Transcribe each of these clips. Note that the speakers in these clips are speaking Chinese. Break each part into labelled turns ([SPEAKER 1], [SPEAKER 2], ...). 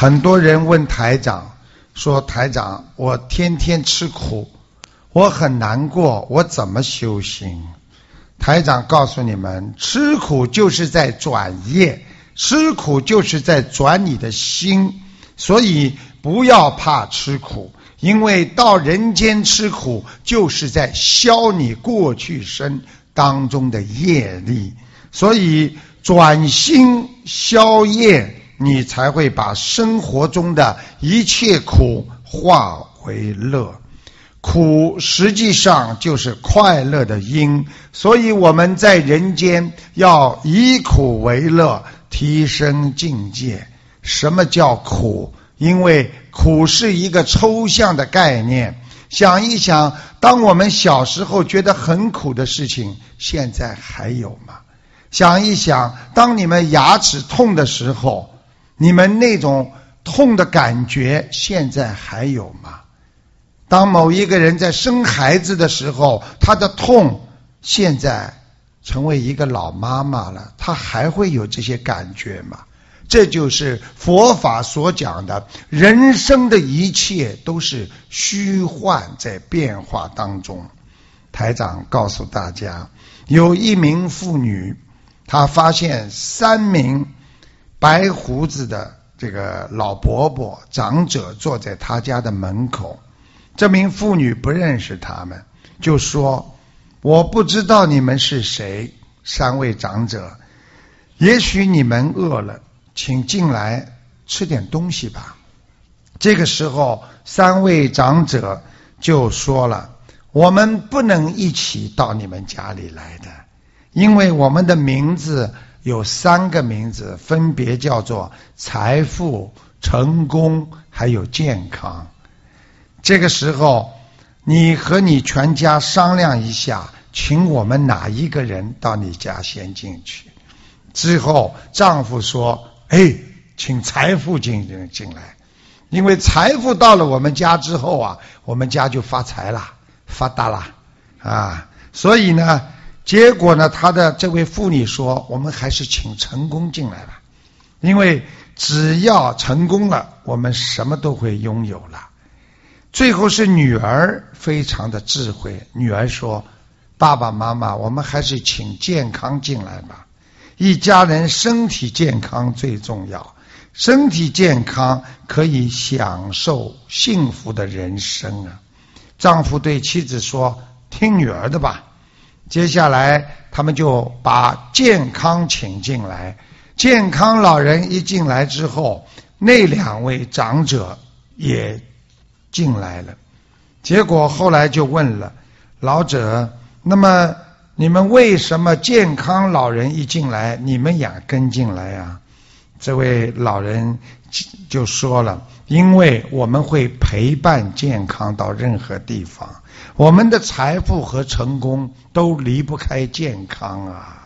[SPEAKER 1] 很多人问台长说，台长，我天天吃苦，我很难过，我怎么修行？台长告诉你们，吃苦就是在转业，吃苦就是在转你的心，所以不要怕吃苦，因为到人间吃苦就是在消你过去生当中的业力，所以转心消业，你才会把生活中的一切苦化为乐。苦实际上就是快乐的因，所以我们在人间要以苦为乐，提升境界。什么叫苦？因为苦是一个抽象的概念。想一想，当我们小时候觉得很苦的事情，现在还有吗？想一想，当你们牙齿痛的时候，你们那种痛的感觉现在还有吗？当某一个人在生孩子的时候，他的痛现在成为一个老妈妈了，他还会有这些感觉吗？这就是佛法所讲的，人生的一切都是虚幻，在变化当中。台长告诉大家，有一名妇女，她发现3名白胡子的这个老伯伯长者坐在她家的门口。这名妇女不认识他们，就说，我不知道你们是谁，3位长者，也许你们饿了，请进来吃点东西吧。这个时候3位长者就说了，我们不能一起到你们家里来的，因为我们的名字有3个名字，分别叫做财富、成功还有健康。这个时候你和你全家商量一下，请我们哪一个人到你家先进去。之后丈夫说，请财富进来，因为财富到了我们家之后啊，我们家就发财了，发达了啊。所以呢，结果呢，他的这位妇女说，我们还是请成功进来吧，因为只要成功了，我们什么都会拥有了。最后是女儿非常的智慧，女儿说，爸爸妈妈，我们还是请健康进来吧，一家人身体健康最重要，身体健康可以享受幸福的人生啊。丈夫对妻子说，听女儿的吧。接下来他们就把健康请进来，健康老人一进来之后，那2位长者也进来了。结果后来就问了老者，那么你们为什么健康老人一进来，你们也跟进来啊？这位老人就说了，因为我们会陪伴健康到任何地方，我们的财富和成功都离不开健康啊。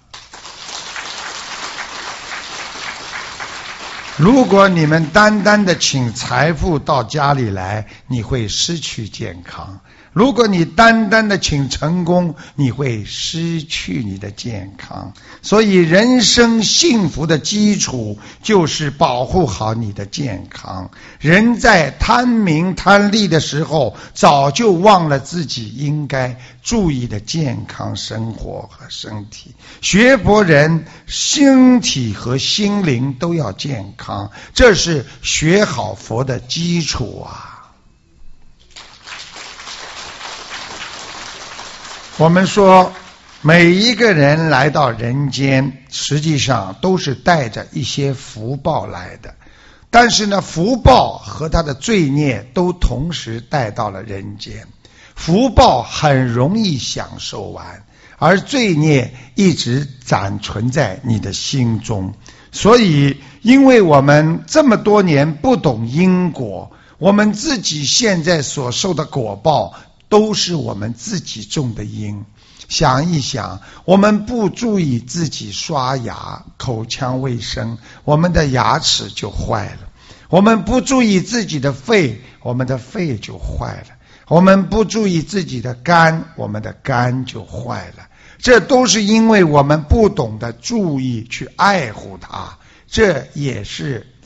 [SPEAKER 1] 如果你们单单的请财富到家里来，你会失去健康；如果你单单的请成功，你会失去你的健康。所以人生幸福的基础就是保护好你的健康。人在贪名贪利的时候，早就忘了自己应该注意的健康生活和身体。学佛人身体和心灵都要健康，这是学好佛的基础啊。我们说每一个人来到人间，实际上都是带着一些福报来的，但是呢，福报和他的罪孽都同时带到了人间。福报很容易享受完，而罪孽一直暂存在你的心中。所以因为我们这么多年不懂因果，我们自己现在所受的果报都是我们自己种的因。想一想，我们不注意自己刷牙口腔卫生，我们的牙齿就坏了；我们不注意自己的肺，我们的肺就坏了；我们不注意自己的肝，我们的肝就坏了。这都是因为我们不懂得注意去爱护它，这也是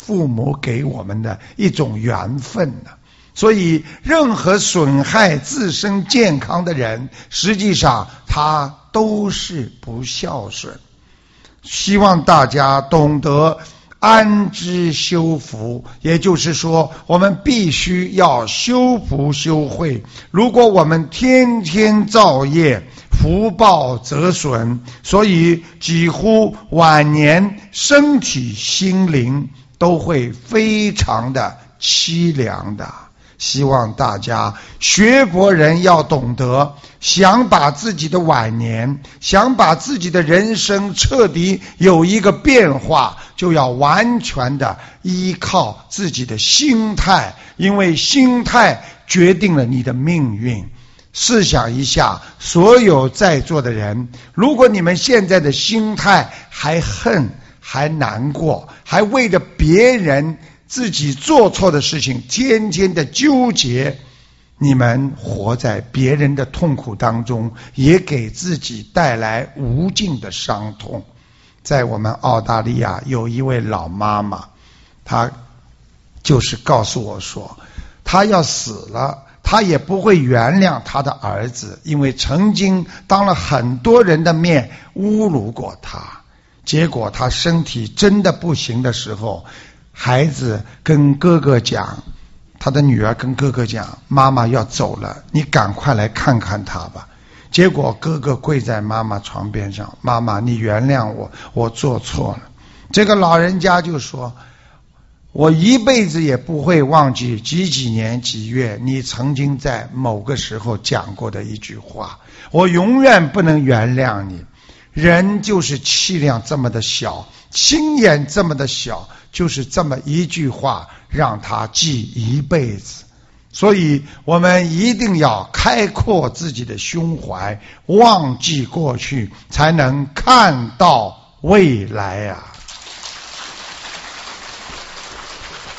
[SPEAKER 1] 父母给我们的一种缘分呢。所以任何损害自身健康的人，实际上他都是不孝顺。希望大家懂得安知修福，也就是说我们必须要修福修慧。如果我们天天造业，福报则损，所以几乎晚年身体心灵都会非常的凄凉的。希望大家学佛人要懂得，想把自己的晚年，想把自己的人生彻底有一个变化，就要完全的依靠自己的心态，因为心态决定了你的命运。试想一下，所有在座的人，如果你们现在的心态还恨，还难过，还为着别人自己做错的事情天天的纠结，你们活在别人的痛苦当中，也给自己带来无尽的伤痛。在我们澳大利亚有一位老妈妈，她就是告诉我说，她要死了，她也不会原谅她的儿子，因为曾经当了很多人的面侮辱过他。结果她身体真的不行的时候，孩子跟哥哥讲，他的女儿跟哥哥讲，妈妈要走了，你赶快来看看她吧。结果哥哥跪在妈妈床边上，妈妈你原谅我，我做错了。这个老人家就说，我一辈子也不会忘记几年几月你曾经在某个时候讲过的一句话，我永远不能原谅你。人就是气量这么的小，心眼这么的小，就是这么一句话让他记一辈子。所以我们一定要开阔自己的胸怀，忘记过去，才能看到未来啊。